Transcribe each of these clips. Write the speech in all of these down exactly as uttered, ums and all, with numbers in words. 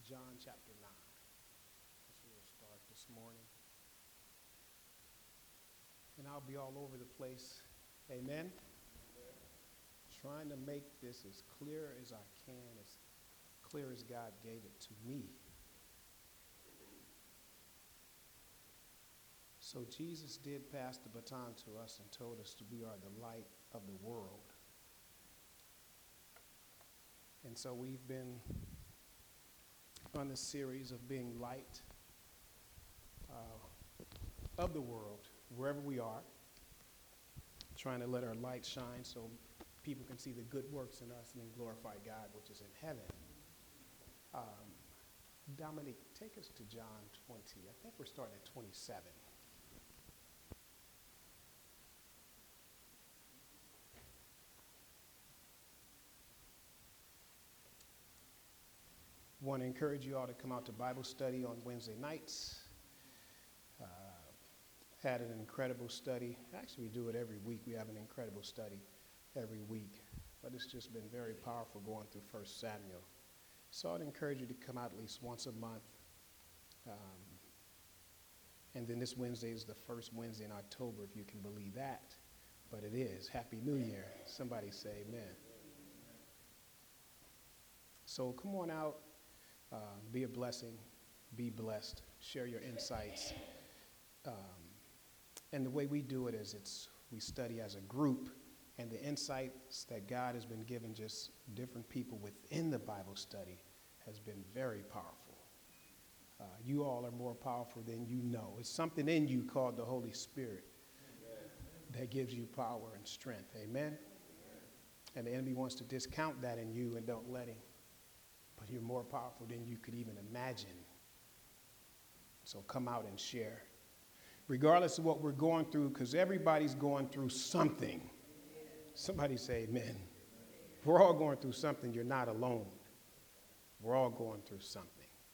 John chapter nine. That's where we'll start this morning. And I'll be all over the place. Amen. Trying to make this as clear as I can, as clear as God gave it to me. So Jesus did pass the baton to us and told us that we are the light of the world. And so we've been on this series of being light uh, of the world, wherever we are, trying to let our light shine so people can see the good works in us and then glorify God, which is in heaven. Um, Dominic, take us to John twenty. I think we're starting at twenty-seven. Want to encourage you all to come out to Bible study on Wednesday nights. Uh, had an incredible study. Actually, we do it every week. We have an incredible study every week. But it's just been very powerful going through First Samuel. So I'd encourage you to come out at least once a month. Um, and then this Wednesday is the first Wednesday in October, if you can believe that. But it is. Happy New Year. Somebody say amen. So come on out. Uh, be a blessing, be blessed, share your insights. Um, and the way we do it is it's we study as a group, and the insights that God has been giving just different people within the Bible study has been very powerful. Uh, you all are more powerful than you know. It's something in you called the Holy Spirit that gives you power and strength. Amen? And the enemy wants to discount that in you and don't let him. But you're more powerful than you could even imagine. So come out and share. Regardless of what we're going through, because everybody's going through something. Somebody say amen. We're all going through something. You're not alone. We're all going through something.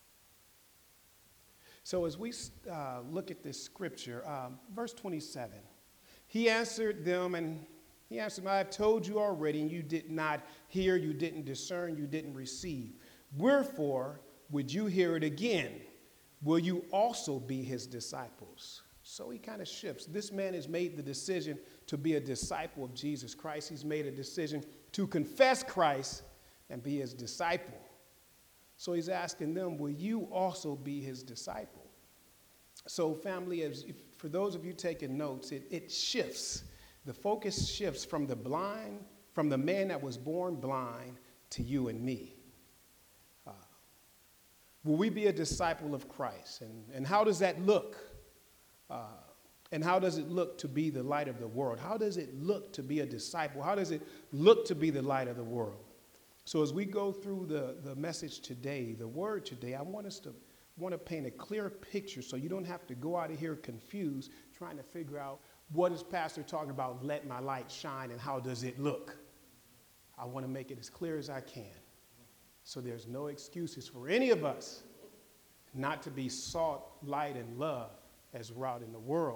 So as we uh, look at this scripture, um, verse twenty-seven, he answered them and he answered them, I have told you already, and you did not hear, you didn't discern, you didn't receive. Wherefore would you hear it again? Will you also be his disciples? So he kind of shifts. This man has made the decision to be a disciple of Jesus Christ. He's made a decision to confess Christ and be his disciple. So he's asking them, will you also be his disciple? So family, as if, for those of you taking notes, it, it shifts. The focus shifts from the blind, from the man that was born blind to you and me. Uh, will we be a disciple of Christ? And, and how does that look? Uh, and how does it look to be the light of the world? How does it look to be a disciple? How does it look to be the light of the world? So as we go through the, the message today, the word today, I want us to want to paint a clear picture so you don't have to go out of here confused trying to figure out what is Pastor talking about, let my light shine, and how does it look? I want to make it as clear as I can. So there's no excuses for any of us not to be salt, light, and love as we're out in the world.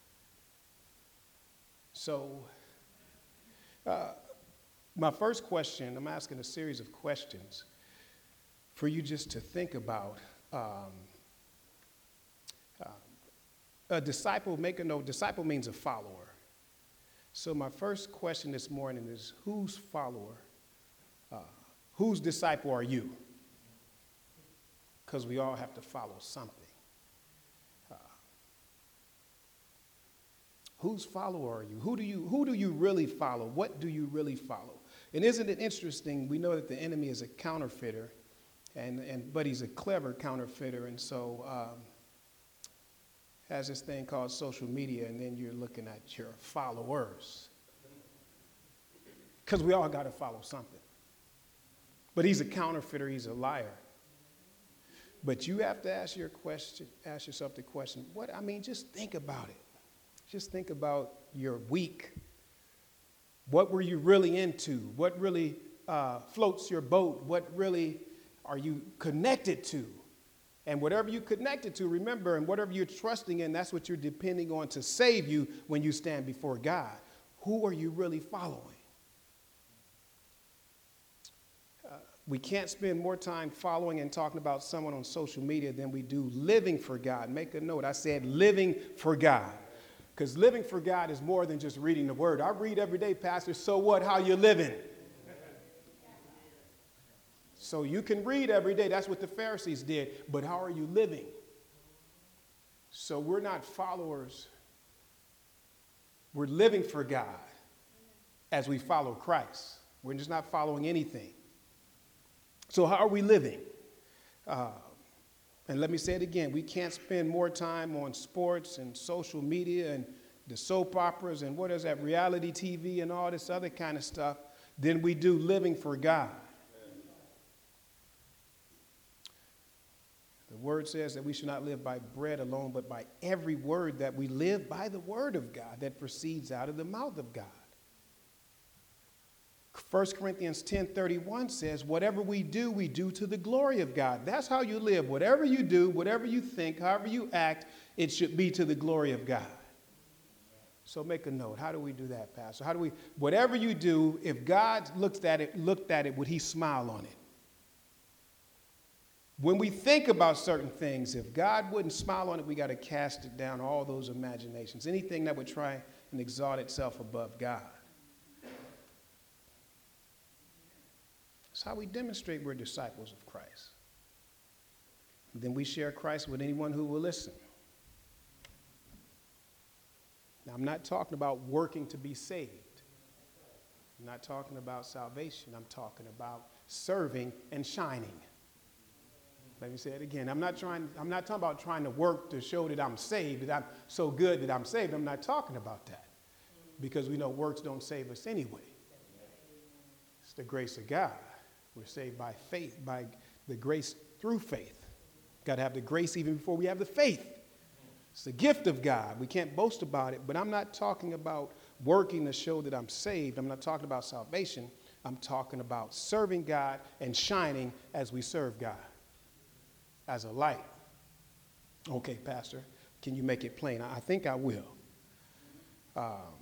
So uh, my first question, I'm asking a series of questions for you just to think about. Um, uh, A disciple, make a note, disciple means a follower. So my first question this morning is, whose follower, uh, whose disciple are you? Because we all have to follow something. Uh, whose follower are you? Who do you, who do you really follow? What do you really follow? And isn't it interesting, we know that the enemy is a counterfeiter, and, and but he's a clever counterfeiter, and so um, has this thing called social media, and then you're looking at your followers. Because we all got to follow something. But he's a counterfeiter, he's a liar. But you have to ask your question, ask yourself the question, what, I mean, just think about it. Just think about your week. What were you really into? What really uh, floats your boat? What really are you connected to? And whatever you connected to, remember, and whatever you're trusting in, that's what you're depending on to save you when you stand before God. Who are you really following? Uh, we can't spend more time following and talking about someone on social media than we do living for God. Make a note. I said living for God. Because living for God is more than just reading the word. I read every day, Pastor, so what? How you living? So you can read every day. That's what the Pharisees did. But how are you living? So we're not followers. We're living for God as we follow Christ. We're just not following anything. So how are we living? Uh, and let me say it again. We can't spend more time on sports and social media and the soap operas and what is that, reality T V and all this other kind of stuff than we do living for God. The word says that we should not live by bread alone, but by every word that we live by the word of God that proceeds out of the mouth of God. First Corinthians ten thirty-one says, whatever we do, we do to the glory of God. That's how you live. Whatever you do, whatever you think, however you act, it should be to the glory of God. So make a note. How do we do that, Pastor? How do we, whatever you do, if God looked at it, looked at it, would he smile on it? When we think about certain things, if God wouldn't smile on it, we got to cast it down, all those imaginations, anything that would try and exalt itself above God. That's how we demonstrate we're disciples of Christ. And then we share Christ with anyone who will listen. Now, I'm not talking about working to be saved. I'm not talking about salvation. I'm talking about serving and shining. Let me say it again. I'm not trying, I'm not talking about trying to work to show that I'm saved, that I'm so good that I'm saved. I'm not talking about that. Because we know works don't save us anyway. It's the grace of God. We're saved by faith, by the grace through faith. Got to have the grace even before we have the faith. It's the gift of God. We can't boast about it, but I'm not talking about working to show that I'm saved. I'm not talking about salvation. I'm talking about serving God and shining as we serve God. As a light. Okay, Pastor, can you make it plain? I think I will. Um,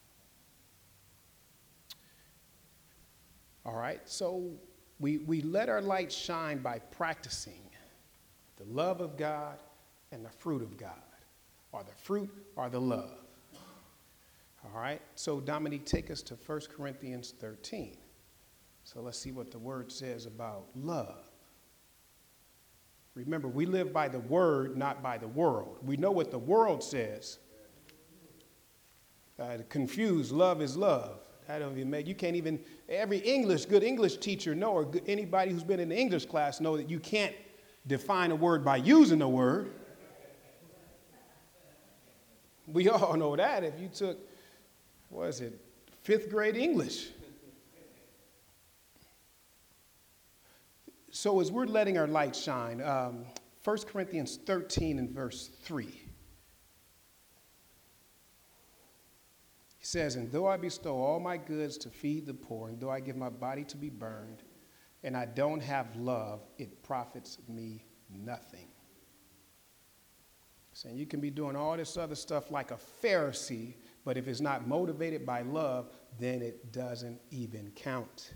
all right, so we, we let our light shine by practicing the love of God and the fruit of God, or the fruit or the love. All right, so Dominique, take us to First Corinthians thirteen. So let's see what the word says about love. Remember, we live by the word, not by the world. We know what the world says. Uh, confused, love is love. That don't even make, you can't even, every English, good English teacher know, or good, anybody who's been in the English class know that you can't define a word by using a word. We all know that if you took, what is it, fifth grade English. So as we're letting our light shine, um, First Corinthians thirteen and verse three. He says, and though I bestow all my goods to feed the poor, and though I give my body to be burned, and I don't have love, it profits me nothing. Saying you can be doing all this other stuff like a Pharisee, but if it's not motivated by love, then it doesn't even count.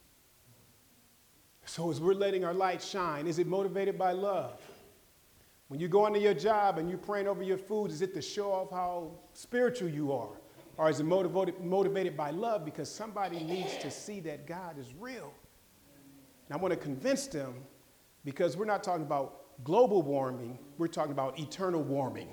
So as we're letting our light shine, is it motivated by love? When you go into your job and you're praying over your food, is it to show off how spiritual you are? Or is it motivated, motivated by love because somebody needs to see that God is real? And I want to convince them, because we're not talking about global warming, we're talking about eternal warming.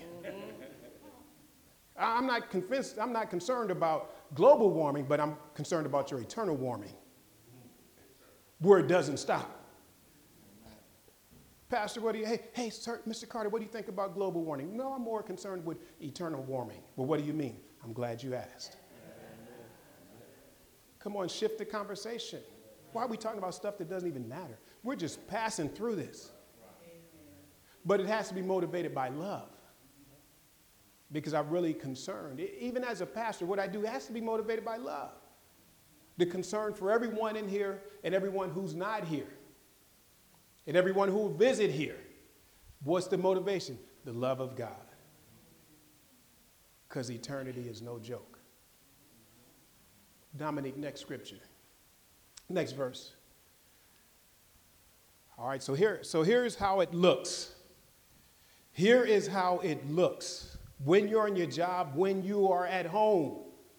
I'm not convinced, I'm not concerned about global warming, but I'm concerned about your eternal warming, where it doesn't stop. Pastor, what do you, hey, hey, sir, Mister Carter, what do you think about global warming? No, I'm more concerned with eternal warming. Well, what do you mean? I'm glad you asked. Come on, shift the conversation. Why are we talking about stuff that doesn't even matter? We're just passing through this. But it has to be motivated by love. Because I'm really concerned. Even as a pastor, what I do has to be motivated by love. The concern for everyone in here and everyone who's not here. And everyone who will visit here. What's the motivation? The love of God. Because eternity is no joke. Dominique, next scripture. Next verse. All right, so here, so here's how it looks. Here is how it looks when you're on your job, when you are at home.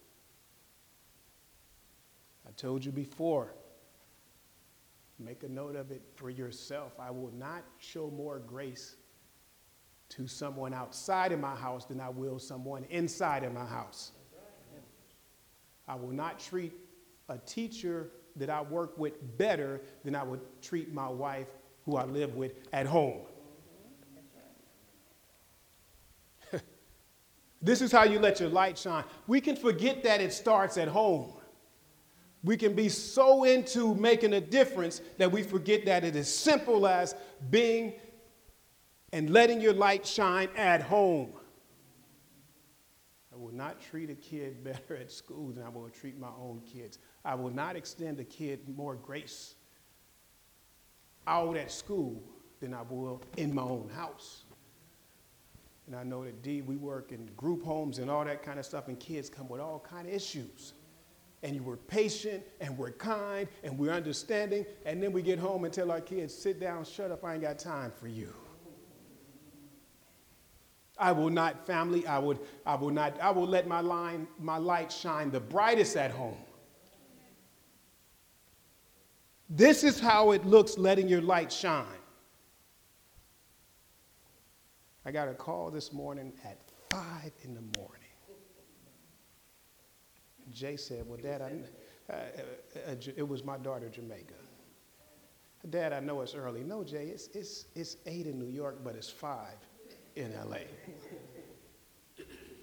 I told you before, make a note of it for yourself. I will not show more grace to someone outside of my house than I will someone inside of my house. I will not treat a teacher that I work with better than I would treat my wife who I live with at home. This is how you let your light shine. We can forget that it starts at home. We can be so into making a difference that we forget that it is simple as being and letting your light shine at home. I will not treat a kid better at school than I will treat my own kids. I will not extend a kid more grace out at school than I will in my own house. And I know that, D, we work in group homes and all that kind of stuff, and kids come with all kind of issues. And you were patient, and we're kind, and we're understanding, and then we get home and tell our kids, sit down, shut up, I ain't got time for you. I will not, family, I would, I will not, I will let my line, my light shine the brightest at home. This is how it looks, letting your light shine. I got a call this morning at five in the morning. Jay said, well, Dad, I, uh, uh, uh, it was my daughter, Jamaica. Dad, I know it's early. No, Jay, it's, it's, it's eight in New York, but it's five in L A.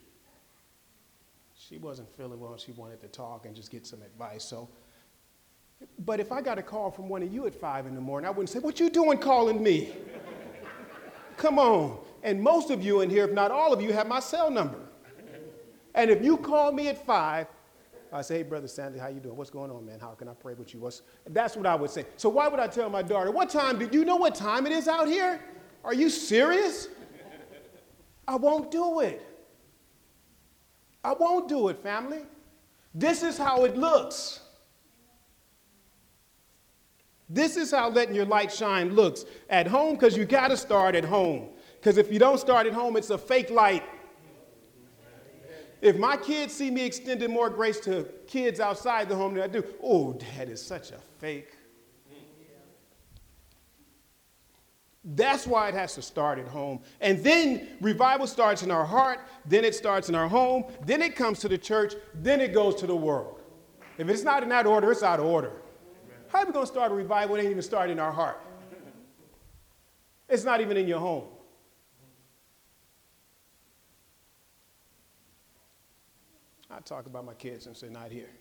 She wasn't feeling well. She wanted to talk and just get some advice. So, but if I got a call from one of you at five in the morning, I wouldn't say, what you doing calling me? Come on. And most of you in here, if not all of you, have my cell number. And if you call me at five, I say, hey, Brother Sandy, how you doing? What's going on, man? How can I pray with you? What's... That's what I would say. So why would I tell my daughter, what time, do you know what time it is out here? Are you serious? I won't do it. I won't do it, family. This is how it looks. This is how letting your light shine looks at home, because you got to start at home. Because if you don't start at home, it's a fake light. If my kids see me extending more grace to kids outside the home than I do, oh, Dad is such a fake. That's why it has to start at home. And then revival starts in our heart, then it starts in our home, then it comes to the church, then it goes to the world. If it's not in that order, it's out of order. How are we going to start a revival? It ain't even started in our heart. It's not even in your home. I talk about my kids since they're not here.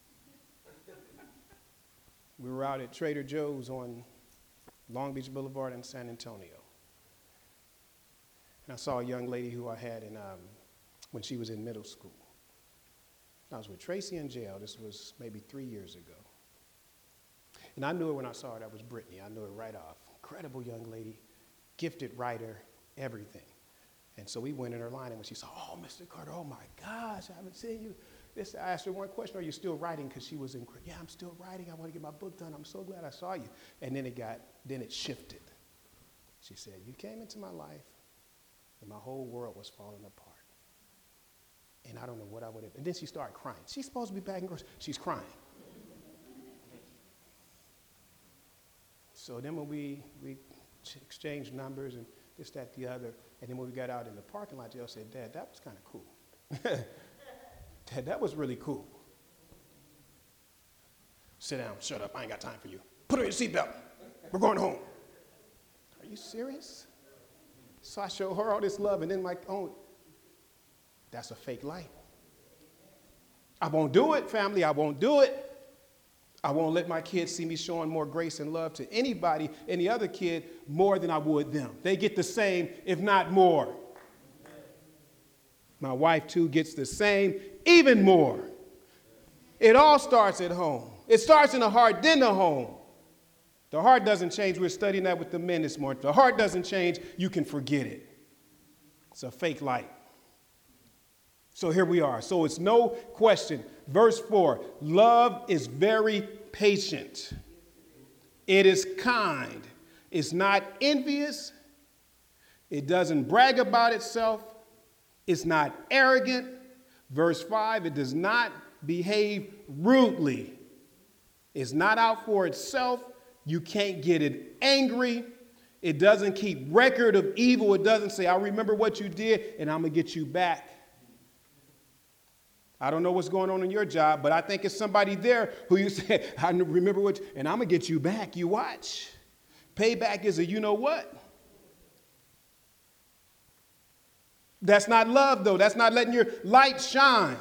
We were out at Trader Joe's on Long Beach Boulevard in San Antonio. And I saw a young lady who I had in, um, when she was in middle school. I was with Tracy in jail. This was maybe three years ago. And I knew her when I saw her. That was Brittany. I knew her right off. Incredible young lady, gifted writer, everything. And so we went in her line, and when she saw, oh, Mister Carter, oh, my gosh, I haven't seen you. This, I asked her one question, are you still writing? Because she was in, yeah, I'm still writing. I want to get my book done. I'm so glad I saw you. And then it got, then it shifted. She said, you came into my life, and my whole world was falling apart. And I don't know what I would have. And then she started crying. She's supposed to be back in groceries. She's crying. So then when we, we exchanged numbers and this, that, the other, and then when we got out in the parking lot, Jill said, Dad, that was kind of cool. Dad, that was really cool. Sit down, shut up, I ain't got time for you. Put on your seatbelt. We're going home. Are you serious? So I show her all this love, and then my own, that's a fake light. I won't do it, family, I won't do it. I won't let my kids see me showing more grace and love to anybody, any other kid, more than I would them. They get the same, if not more. My wife, too, gets the same, even more. It all starts at home. It starts in the heart, then the home. The heart doesn't change. We're studying that with the men this morning. The heart doesn't change. You can forget it. It's a fake light. So here we are. So it's no question. Verse four, love is very patient. It is kind. It's not envious. It doesn't brag about itself. It's not arrogant. Verse five, it does not behave rudely. It's not out for itself. You can't get it angry. It doesn't keep record of evil. It doesn't say, I remember what you did and I'm going to get you back. I don't know what's going on in your job, but I think it's somebody there who you say, I remember what, you, and I'm going to get you back. You watch. Payback is a you know what. That's not love, though. That's not letting your light shine.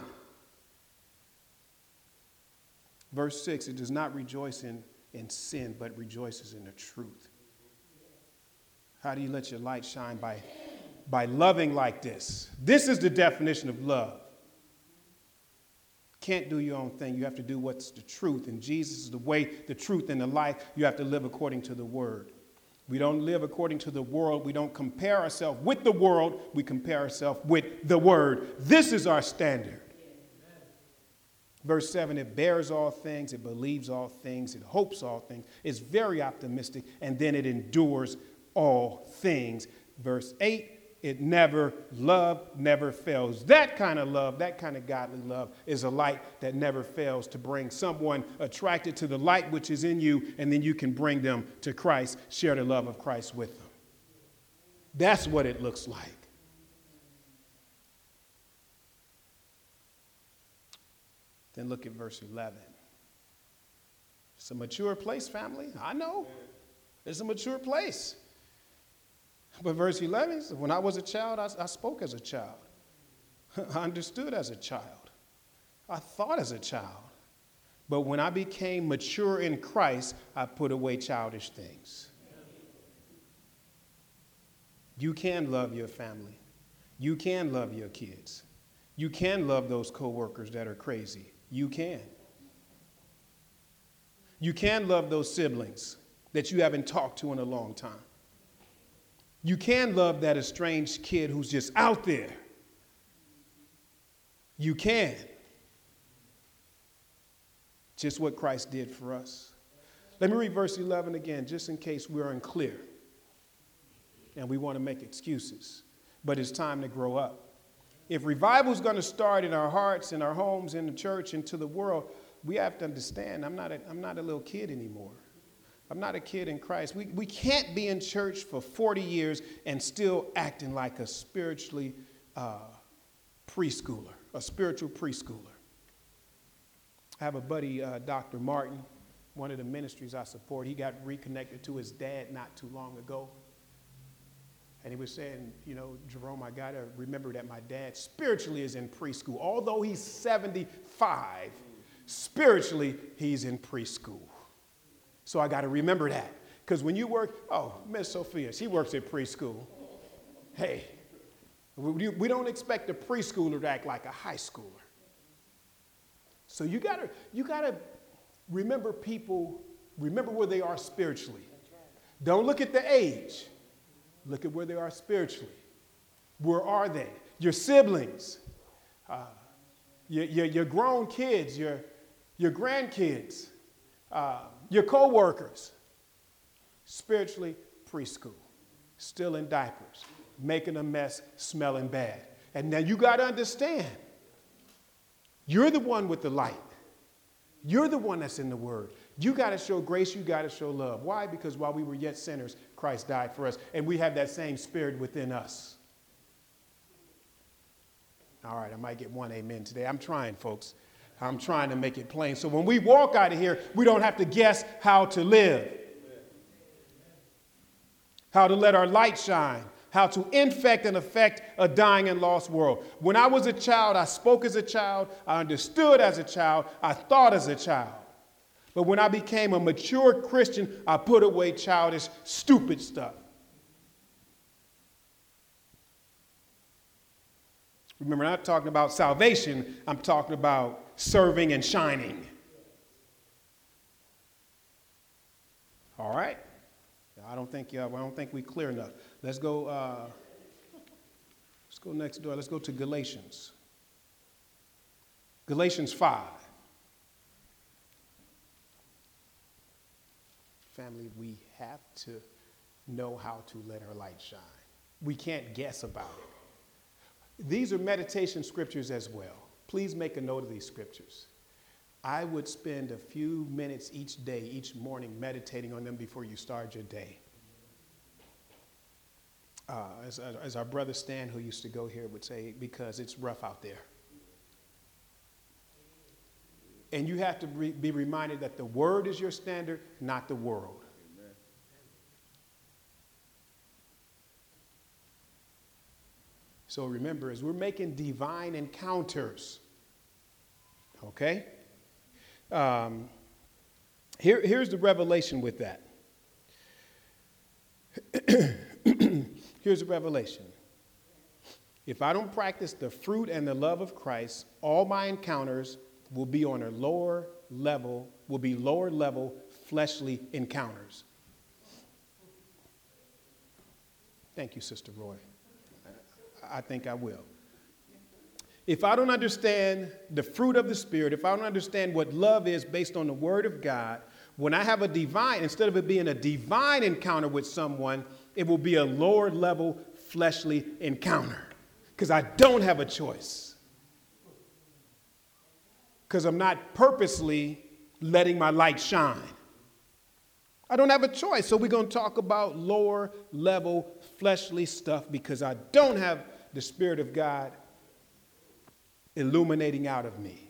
Verse six, it does not rejoice in, in sin, but rejoices in the truth. How do you let your light shine? By, by loving like this. This is the definition of love. Can't do your own thing. You have to do what's the truth. And Jesus is the way, the truth, and the life. You have to live according to the word. We don't live according to the world. We don't compare ourselves with the world. We compare ourselves with the word. This is our standard. Verse seven, it bears all things. It believes all things. It hopes all things. It's very optimistic. And then it endures all things. Verse eight, it never, love never fails. That kind of love, that kind of godly love is a light that never fails to bring someone attracted to the light which is in you, and then you can bring them to Christ, share the love of Christ with them. That's what it looks like. Then look at verse eleven. It's a mature place, family. I know. It's a mature place. But verse eleven, when I was a child, I, I spoke as a child. I understood as a child. I thought as a child. But when I became mature in Christ, I put away childish things. You can love your family. You can love your kids. You can love those coworkers that are crazy. You can. You can love those siblings that you haven't talked to in a long time. You can love that estranged kid who's just out there. You can. Just what Christ did for us. Let me read verse eleven again, just in case we're unclear and we want to make excuses. But it's time to grow up. If revival is going to start in our hearts, in our homes, in the church, into the world, we have to understand I'm not a, I'm not a little kid anymore. I'm not a kid in Christ. We, we can't be in church for forty years and still acting like a spiritually uh, preschooler, a spiritual preschooler. I have a buddy, uh, Doctor Martin, one of the ministries I support. He got reconnected to his dad not too long ago. And he was saying, you know, Jerome, I got to remember that my dad spiritually is in preschool. Although he's seventy-five, spiritually he's in preschool. So I got to remember that. Because when you work, oh, Miss Sophia, she works at preschool. Hey, we, we don't expect a preschooler to act like a high schooler. So you got to you got to remember people, remember where they are spiritually. Don't look at the age. Look at where they are spiritually. Where are they? Your siblings, uh, your, your, your grown kids, your, your grandkids, uh, your co-workers. Spiritually, preschool. Still in diapers, making a mess, smelling bad. And now you got to understand, you're the one with the light. You're the one that's in the word. You got to show grace. You got to show love. Why? Because while we were yet sinners, Christ died for us. And we have that same spirit within us. All right, I might get one amen today. I'm trying, folks. I'm trying to make it plain. So when we walk out of here, we don't have to guess how to live. How to let our light shine. How to infect and affect a dying and lost world. When I was a child, I spoke as a child. I understood as a child. I thought as a child. But when I became a mature Christian, I put away childish, stupid stuff. Remember, I'm not talking about salvation. I'm talking about serving and shining. All right? I don't think uh, I don't think we're clear enough. Let's go. Uh, let's go next door. Let's go to Galatians. Galatians five. Family, we have to know how to let our light shine. We can't guess about it. These are meditation scriptures as well. Please make a note of these scriptures. I would spend a few minutes each day, each morning, meditating on them before you start your day. Uh, as, as our brother Stan, who used to go here, would say, because it's rough out there. And you have to re- be reminded that the word is your standard, not the world. Amen. So remember, as we're making divine encounters, okay? Um, here, here's the revelation with that. Here's the revelation. If I don't practice the fruit and the love of Christ, all my encounters will be on a lower level, will be lower level fleshly encounters. Thank you, Sister Roy. I think I will. If I don't understand the fruit of the Spirit, if I don't understand what love is based on the Word of God, when I have a divine, instead of it being a divine encounter with someone, it will be a lower level fleshly encounter because I don't have a choice. Because I'm not purposely letting my light shine. I don't have a choice. So we're going to talk about lower level fleshly stuff because I don't have the Spirit of God illuminating out of me.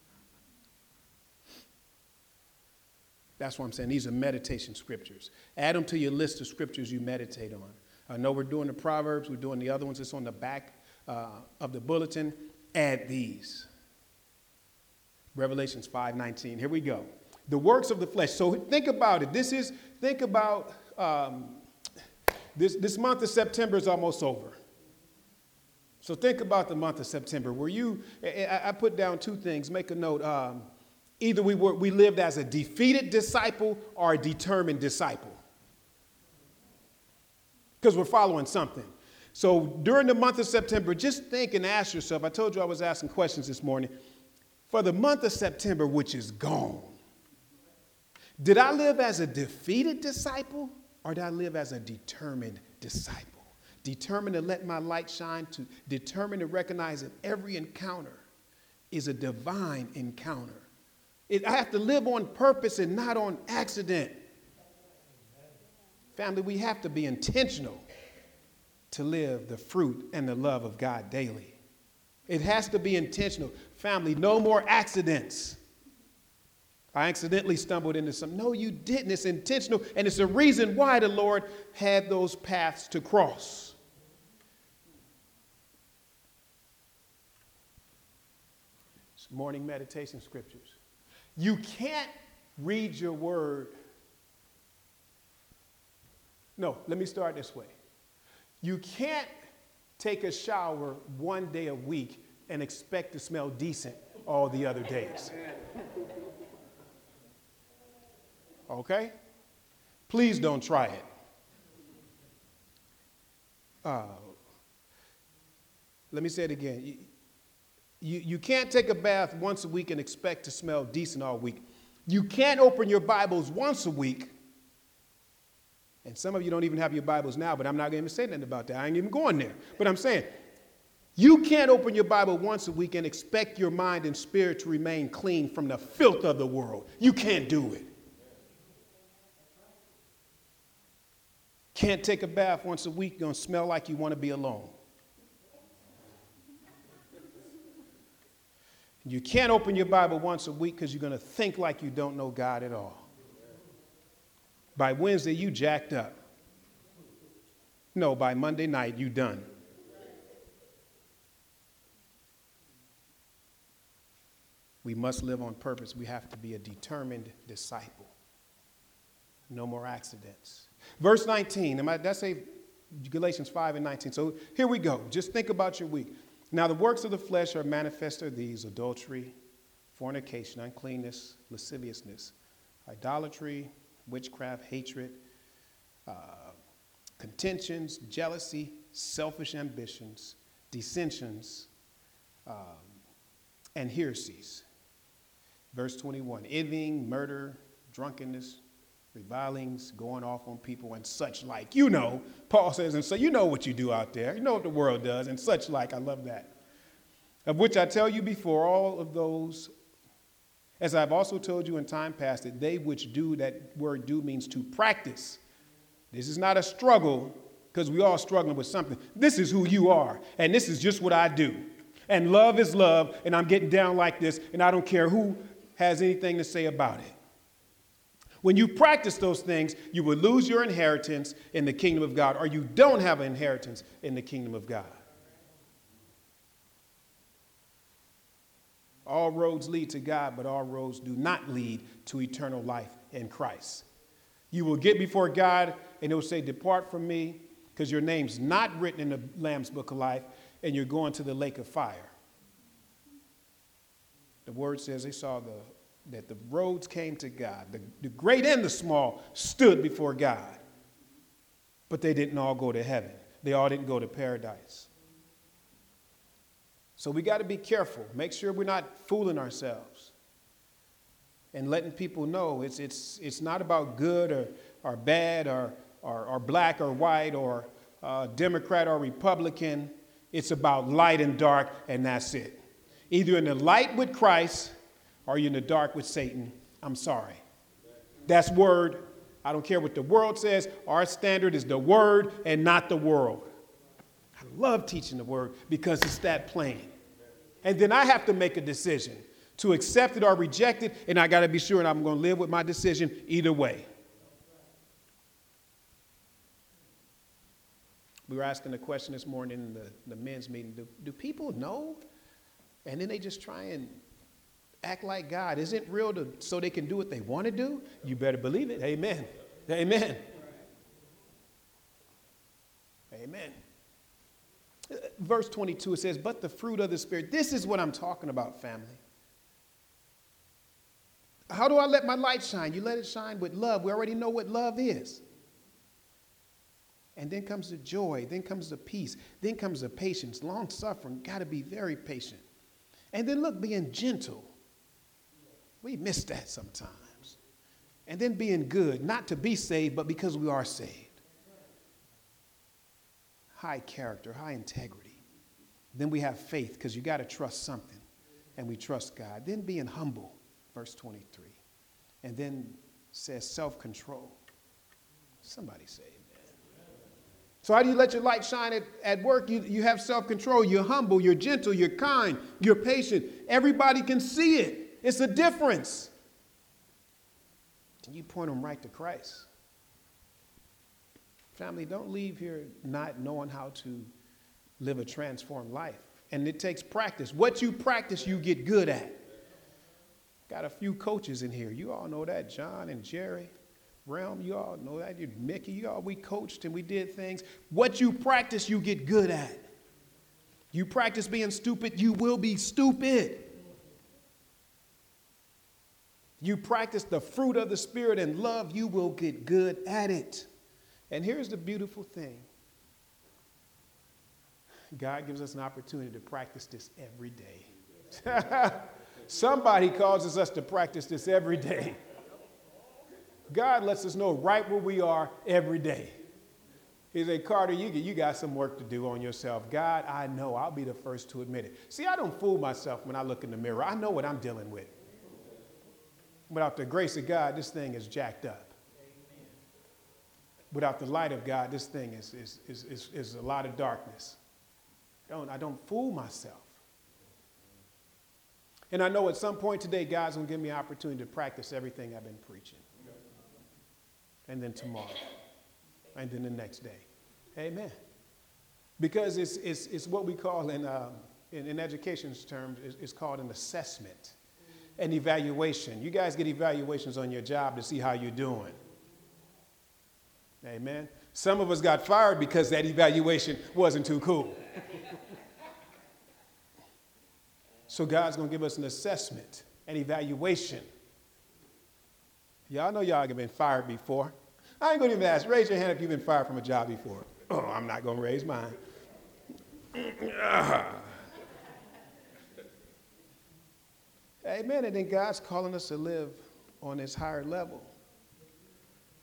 That's what I'm saying. These are meditation scriptures. Add them to your list of scriptures you meditate on. I know we're doing the Proverbs. We're doing the other ones. It's on the back uh, of the bulletin. Add these. Revelations five nineteen. Here we go. The works of the flesh. So think about it. This is, think about, um, this, this month of September is almost over. So think about the month of September. Were you, I, I put down two things. Make a note. Um, either we were, we lived as a defeated disciple or a determined disciple. Because we're following something. So during the month of September, just think and ask yourself. I told you I was asking questions this morning. For the month of September, which is gone, did I live as a defeated disciple or did I live as a determined disciple? Determined to let my light shine, to determined to recognize that every encounter is a divine encounter. It, I have to live on purpose and not on accident. Family, we have to be intentional to live the fruit and the love of God daily. It has to be intentional. Family, no more accidents. I accidentally stumbled into something. No, you didn't. It's intentional, and it's the reason why the Lord had those paths to cross. It's morning meditation scriptures. You can't read your word. No, let me start this way. You can't take a shower one day a week and expect to smell decent all the other days. Okay? Please don't try it. Uh, let me say it again. You, you, you can't take a bath once a week and expect to smell decent all week. You can't open your Bibles once a week. And some of you don't even have your Bibles now, but I'm not going to say nothing about that. I ain't even going there. But I'm saying, you can't open your Bible once a week and expect your mind and spirit to remain clean from the filth of the world. You can't do it. Can't take a bath once a week, gonna smell like you want to be alone. You can't open your Bible once a week because you're going to think like you don't know God at all. By Wednesday, you jacked up. No, by Monday night, you done. We must live on purpose. We have to be a determined disciple. No more accidents. Verse nineteen, am I, that's a Galatians five and nineteen. So here we go. Just think about your week. Now the works of the flesh are manifest are these: adultery, fornication, uncleanness, lasciviousness, idolatry, witchcraft, hatred, uh, contentions, jealousy, selfish ambitions, dissensions, um, and heresies. Verse twenty-one, envying, murder, drunkenness, revilings, going off on people, and such like. You know, Paul says, and so you know what you do out there. You know what the world does, and such like. I love that. Of which I tell you before, all of those, as I've also told you in time past, that they which do, that word do means to practice. This is not a struggle, because we all struggling with something. This is who you are, and this is just what I do. And love is love, and I'm getting down like this, and I don't care who has anything to say about it. When you practice those things, you will lose your inheritance in the kingdom of God, or you don't have an inheritance in the kingdom of God. All roads lead to God, but all roads do not lead to eternal life in Christ. You will get before God, and he'll say, depart from me, because your name's not written in the Lamb's Book of Life, and you're going to the lake of fire. The word says they saw the that the roads came to God. The, the great and the small stood before God. But they didn't all go to heaven. They all didn't go to paradise. So we got to be careful. Make sure we're not fooling ourselves and letting people know it's, it's, it's not about good or, or bad or, or, or black or white or uh, Democrat or Republican. It's about light and dark, and that's it. Either in the light with Christ, or you're in the dark with Satan. I'm sorry. That's word. I don't care what the world says. Our standard is the word and not the world. I love teaching the word because it's that plain. And then I have to make a decision to accept it or reject it, and I got to be sure that I'm going to live with my decision either way. We were asking a question this morning in the, the men's meeting. Do, do people know? And then they just try and act like God isn't real to, so they can do what they want to do. You better believe it. Amen. Amen. Amen. Verse twenty-two, it says, but the fruit of the Spirit. This is what I'm talking about, family. How do I let my light shine? You let it shine with love. We already know what love is. And then comes the joy. Then comes the peace. Then comes the patience. Long suffering. Got to be very patient. And then look, being gentle. We miss that sometimes. And then being good, not to be saved, but because we are saved. High character, high integrity. Then we have faith, because you got to trust something. And we trust God. Then being humble, verse twenty-three. And then says self-control. Somebody say amen. So how do you let your light shine at, at work? You, you have self-control. You're humble. You're gentle. You're kind. You're patient. Everybody can see it. It's a difference. And you point them right to Christ. Family, don't leave here not knowing how to live a transformed life. And it takes practice. What you practice, you get good at. Got a few coaches in here. You all know that. John and Jerry. Realm, you all know that. You, Mickey, you all, we coached and we did things. What you practice, you get good at. You practice being stupid, you will be stupid. You practice the fruit of the Spirit and love, you will get good at it. And here's the beautiful thing. God gives us an opportunity to practice this every day. Somebody causes us to practice this every day. God lets us know right where we are every day. He said, Carter, you, you got some work to do on yourself. God, I know. I'll be the first to admit it. See, I don't fool myself when I look in the mirror. I know what I'm dealing with. Without the grace of God, this thing is jacked up. Without the light of God, this thing is, is, is, is, is a lot of darkness. I don't, I don't fool myself. And I know at some point today, God's going to give me an opportunity to practice everything I've been preaching. And then tomorrow. And then the next day. Amen. Because it's, it's, it's what we call in, um, in, in education's terms, it's, it's called an assessment, an evaluation. You guys get evaluations on your job to see how you're doing. Amen. Some of us got fired because that evaluation wasn't too cool. So God's going to give us an assessment, an evaluation. Y'all know y'all have been fired before. I ain't going to even ask. Raise your hand if you've been fired from a job before. Oh, I'm not going to raise mine. Amen. And then God's calling us to live on this higher level.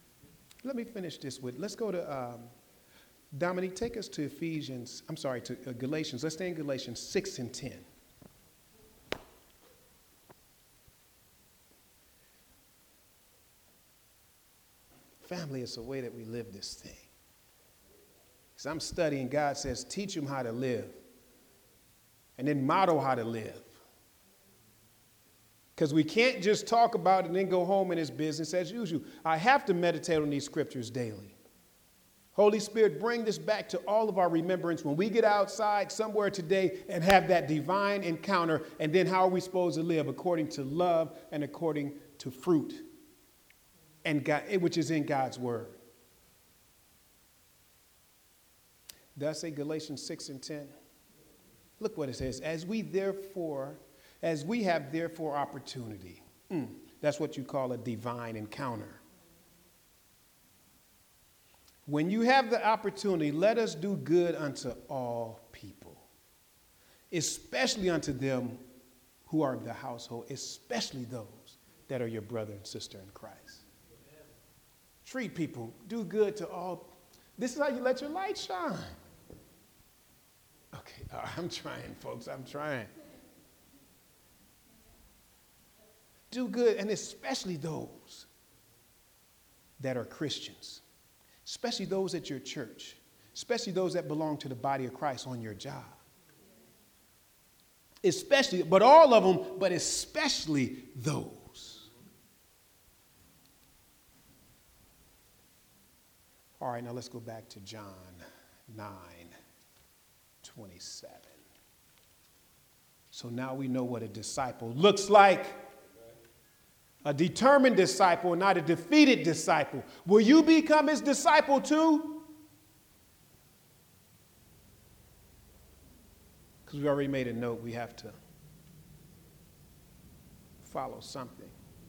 Let me finish this with, let's go to, um, Dominique, take us to Ephesians, I'm sorry, to uh, Galatians. Let's stay in Galatians six and ten. Family is the way that we live this thing. Because I'm studying, God says, teach them how to live. And then model how to live. Because we can't just talk about it and then go home and it's business as usual. I have to meditate on these scriptures daily. Holy Spirit, bring this back to all of our remembrance when we get outside somewhere today and have that divine encounter. And then how are we supposed to live? According to love and according to fruit, and God, which is in God's word. Does I say Galatians six and ten? Look what it says. As we therefore, as we have therefore opportunity. Mm, that's what you call a divine encounter. When you have the opportunity, let us do good unto all people, especially unto them who are of the household, especially those that are your brother and sister in Christ. Amen. Treat people, do good to all. This is how you let your light shine. Okay, uh, I'm trying, folks, I'm trying. Do good, and especially those that are Christians, especially those at your church, especially those that belong to the body of Christ on your job. Especially, but all of them, but especially those. All right, now let's go back to John nine twenty-seven. So now we know what a disciple looks like. A determined disciple, not a defeated disciple. Will you become his disciple too? Because we already made a note, we have to follow something.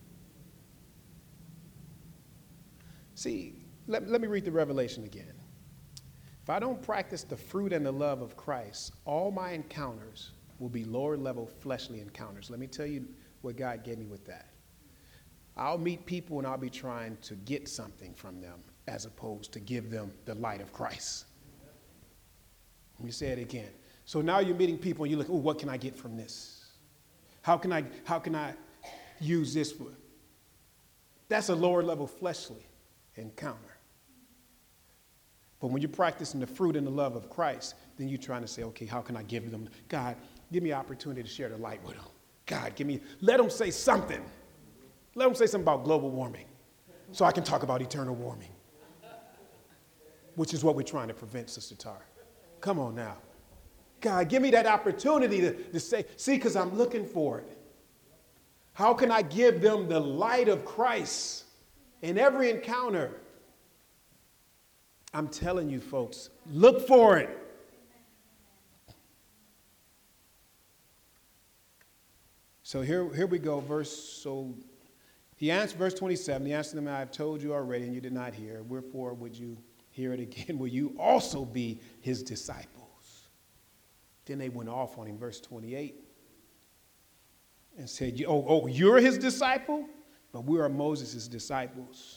See, let, let me read the Revelation again. If I don't practice the fruit and the love of Christ, all my encounters will be lower level fleshly encounters. Let me tell you what God gave me with that. I'll meet people and I'll be trying to get something from them as opposed to give them the light of Christ. Let me say it again. So now you're meeting people and you look, oh, what can I get from this? How can I, how can I use this for? That's a lower level fleshly encounter. But when you're practicing the fruit and the love of Christ, then you're trying to say, okay, how can I give them? God, give me an opportunity to share the light with them. God, give me, let them say something. Let them say something about global warming so I can talk about eternal warming, which is what we're trying to prevent, Sister Tar. Come on now. God, give me that opportunity to, to say, see, because I'm looking for it. How can I give them the light of Christ in every encounter? I'm telling you, folks, look for it. So here, here we go, verse, so he answered, verse twenty-seven, he answered them, I have told you already, and you did not hear. Wherefore would you hear it again? Will you also be his disciples? Then they went off on him, verse twenty-eight, and said, oh, oh, you're his disciple? But we are Moses' disciples.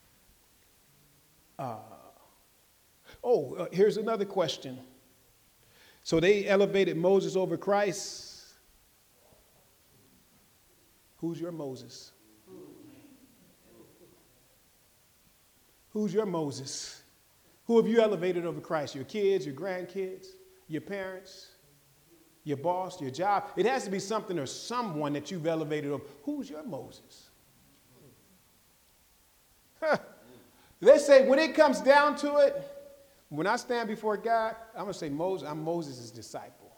Uh, oh, uh, here's another question. So they elevated Moses over Christ. Who's your Moses? Who's your Moses? Who have you elevated over Christ? Your kids, your grandkids, your parents, your boss, your job? It has to be something or someone that you've elevated over. Who's your Moses? Huh. They say when it comes down to it, when I stand before God, I'm going to say, Moses, I'm Moses' disciple.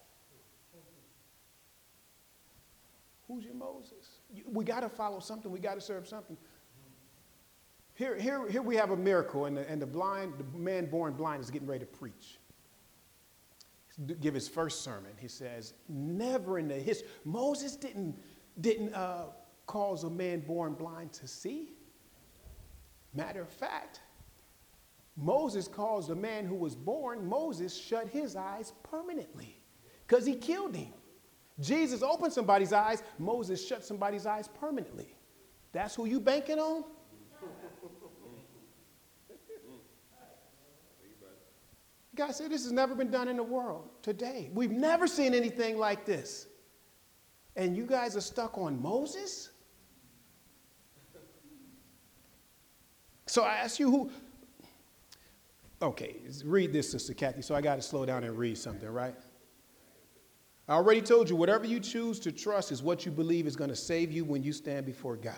Who's your Moses? We got to follow something. We got to serve something. Here, here, here we have a miracle, and the, and the blind, the man born blind is getting ready to preach. Give his first sermon. He says, never in the history, Moses didn't, didn't uh, cause a man born blind to see. Matter of fact, Moses caused a man who was born, Moses shut his eyes permanently because he killed him. Jesus opened somebody's eyes, Moses shut somebody's eyes permanently. That's who you banking on? guy said, this has never been done in the world today. We've never seen anything like this. And you guys are stuck on Moses? So I ask you who, okay, read this, Sister Kathy, so I got to slow down and read something, right? I already told you, whatever you choose to trust is what you believe is going to save you when you stand before God.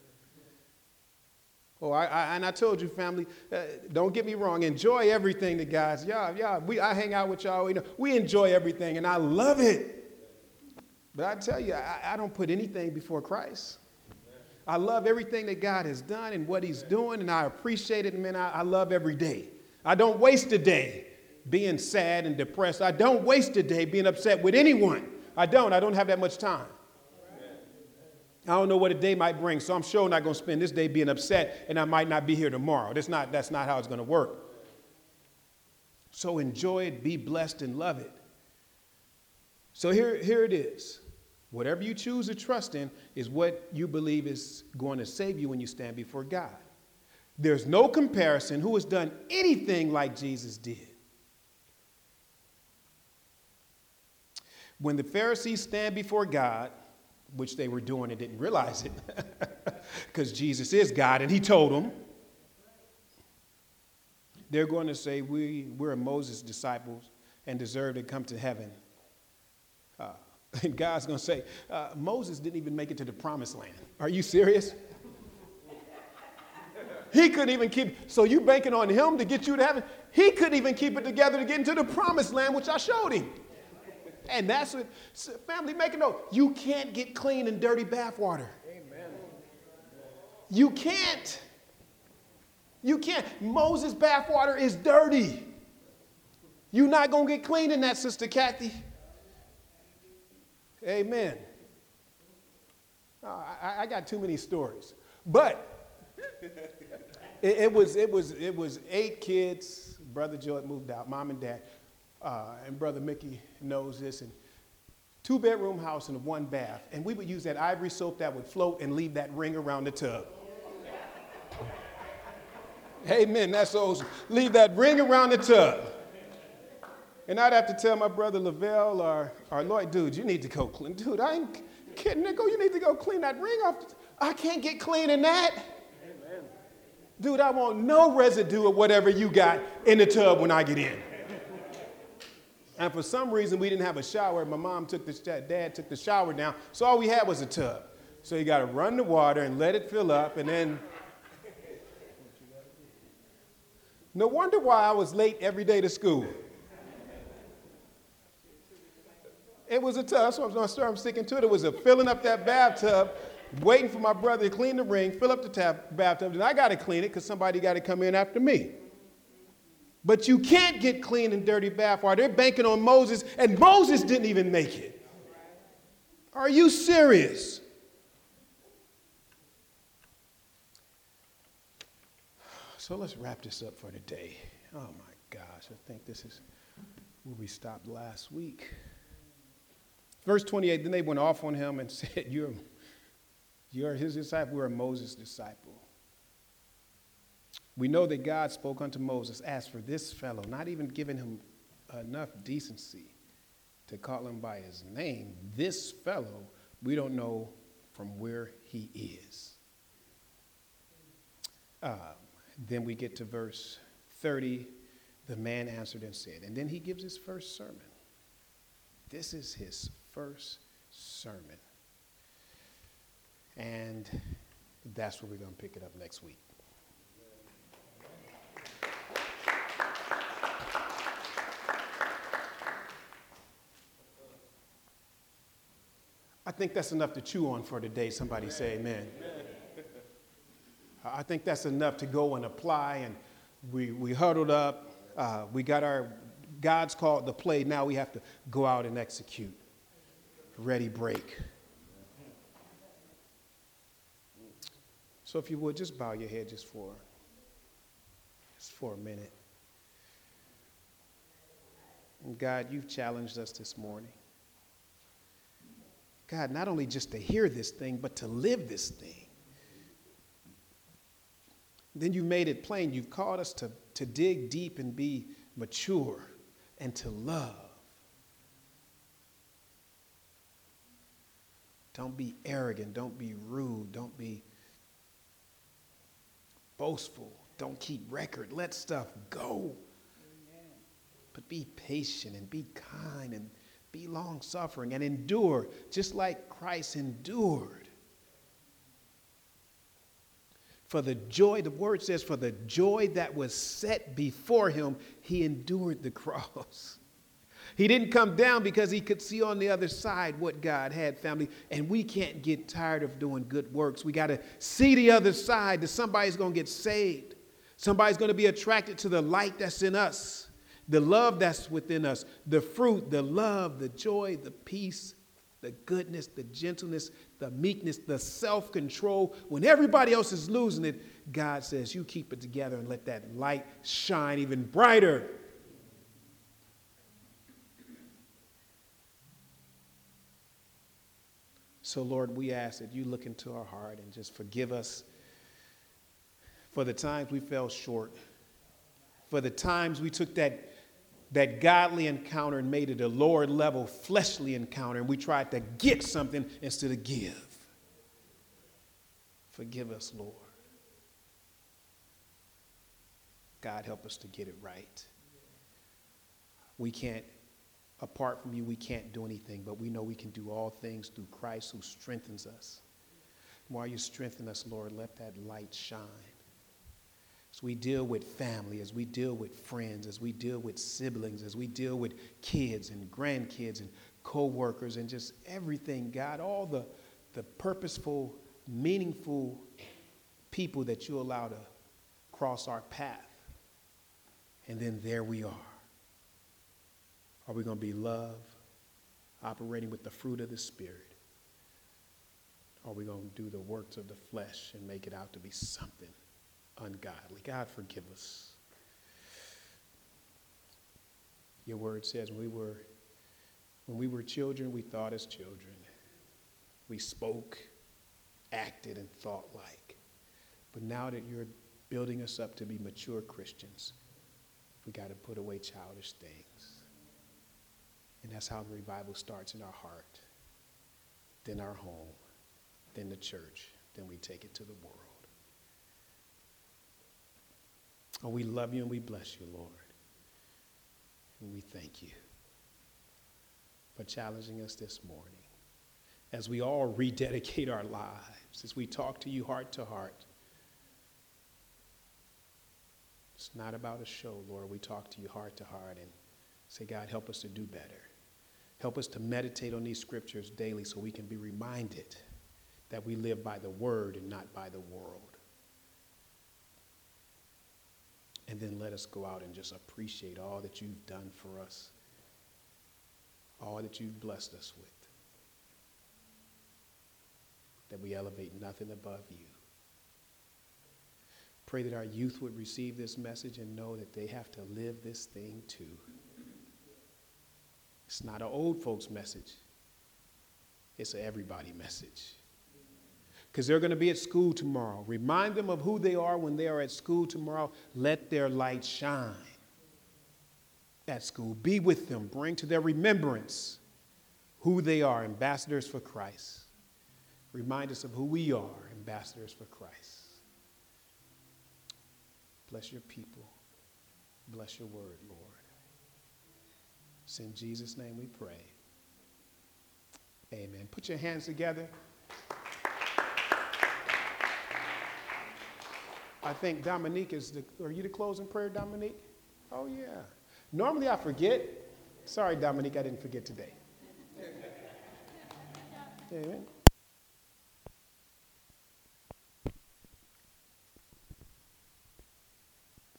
Oh, I, I, and I told you, family, uh, don't get me wrong, enjoy everything that God's, y'all, y'all, we, I hang out with y'all, you know, we enjoy everything, and I love it. But I tell you, I, I don't put anything before Christ. I love everything that God has done and what he's doing, and I appreciate it, and man, I, I love every day. I don't waste a day being sad and depressed. I don't waste a day being upset with anyone. I don't. I don't have that much time. I don't know what a day might bring, so I'm sure not going to spend this day being upset, and I might not be here tomorrow. That's not, that's not how it's going to work. So enjoy it, be blessed, and love it. So here, here it is. Whatever you choose to trust in is what you believe is going to save you when you stand before God. There's no comparison who has done anything like Jesus did. When the Pharisees stand before God, which they were doing and didn't realize it, because Jesus is God and he told them, they're going to say, we, we're Moses' disciples and deserve to come to heaven. Uh, and God's going to say, uh, Moses didn't even make it to the promised land. Are you serious? He couldn't even keep, so you banking on him to get you to heaven? He couldn't even keep it together to get into the promised land, which I showed him. And that's what, family, make a note. You can't get clean in dirty bathwater. Amen. You can't. You can't. Moses' bathwater is dirty. You're not going to get clean in that, Sister Kathy. Amen. Oh, I, I got too many stories. But it, it was it was it was eight kids. Brother Joe had moved out, mom and dad. Uh, and Brother Mickey knows this, and two-bedroom house and one bath. And we would use that ivory soap that would float and leave that ring around the tub. Amen, that's those. Leave that ring around the tub. And I'd have to tell my brother Lavelle or, or Lloyd, dude, you need to go clean. Dude, I ain't kidding, Nico, you need to go clean that ring off. The, I can't get clean in that. Amen. Dude, I want no residue of whatever you got in the tub when I get in. And for some reason, we didn't have a shower. My mom took the, dad took the shower down, so all we had was a tub. So you got to run the water and let it fill up, and then. No wonder why I was late every day to school. It was a tub, so I'm sticking to it. It was a filling up that bathtub, waiting for my brother to clean the ring, fill up the tab, bathtub, and I got to clean it because somebody got to come in after me. But you can't get clean in dirty bathwater. They're banking on Moses, and Moses didn't even make it. Are you serious? So let's wrap this up for today. Oh my gosh, I think this is where we stopped last week. Verse twenty-eight, then they went off on him and said, you're, you're his disciple, we're a Moses' disciple. We know that God spoke unto Moses, as for this fellow, not even giving him enough decency to call him by his name, this fellow, we don't know from where he is. Uh, then we get to verse thirty. The man answered and said, and then he gives his first sermon. This is his first sermon. And that's where we're going to pick it up next week. I think that's enough to chew on for today. Somebody say amen. Amen. I think that's enough to go and apply. And we, we huddled up. Uh, we got our, God's called the play. Now we have to go out and execute. Ready, break. So if you would, just bow your head just for, just for a minute. And God, you've challenged us this morning. God, not only just to hear this thing, but to live this thing. Then you made it plain. You've called us to, to dig deep and be mature, and to love. Don't be arrogant. Don't be rude. Don't be boastful. Don't keep record. Let stuff go. Amen. But be patient and be kind and be long-suffering and endure just like Christ endured. For the joy, the word says, for the joy that was set before him, he endured the cross. He didn't come down because he could see on the other side what God had, family. And we can't get tired of doing good works. We got to see the other side, that somebody's going to get saved. Somebody's going to be attracted to the light that's in us, the love that's within us, the fruit, the love, the joy, the peace, the goodness, the gentleness, the meekness, the self-control. When everybody else is losing it, God says, you keep it together and let that light shine even brighter. So, Lord, we ask that you look into our heart and just forgive us for the times we fell short, for the times we took that, that godly encounter and made it a lower level fleshly encounter, and we tried to get something instead of give. Forgive us, Lord. God, help us to get it right. We can't Apart from you, we can't do anything, but we know we can do all things through Christ who strengthens us. While you strengthen us, Lord, let that light shine. As we deal with family, as we deal with friends, as we deal with siblings, as we deal with kids and grandkids and co-workers and just everything, God, all the, the purposeful, meaningful people that you allow to cross our path. And then there we are. Are we going to be love, operating with the fruit of the Spirit? Or are we going to do the works of the flesh and make it out to be something ungodly? God, forgive us. Your word says when we were, when we were children, we thought as children. We spoke, acted, and thought like. But now that you're building us up to be mature Christians, we got to put away childish things. And that's how the revival starts in our heart, then our home, then the church, then we take it to the world. Oh, we love you and we bless you, Lord. And we thank you for challenging us this morning as we all rededicate our lives, as we talk to you heart to heart. It's not about a show, Lord. We talk to you heart to heart and say, God, help us to do better. Help us to meditate on these scriptures daily so we can be reminded that we live by the word and not by the world. And then let us go out and just appreciate all that you've done for us, all that you've blessed us with, that we elevate nothing above you. Pray that our youth would receive this message and know that they have to live this thing too. It's not an old folks message. It's an everybody message. Because they're going to be at school tomorrow. Remind them of who they are when they are at school tomorrow. Let their light shine at school. Be with them. Bring to their remembrance who they are, ambassadors for Christ. Remind us of who we are, ambassadors for Christ. Bless your people. Bless your word, Lord. It's in Jesus' name we pray. Amen. Put your hands together. I think Dominique is the, are you the closing prayer, Dominique? Oh, yeah. Normally I forget. Sorry, Dominique, I didn't forget today. Amen.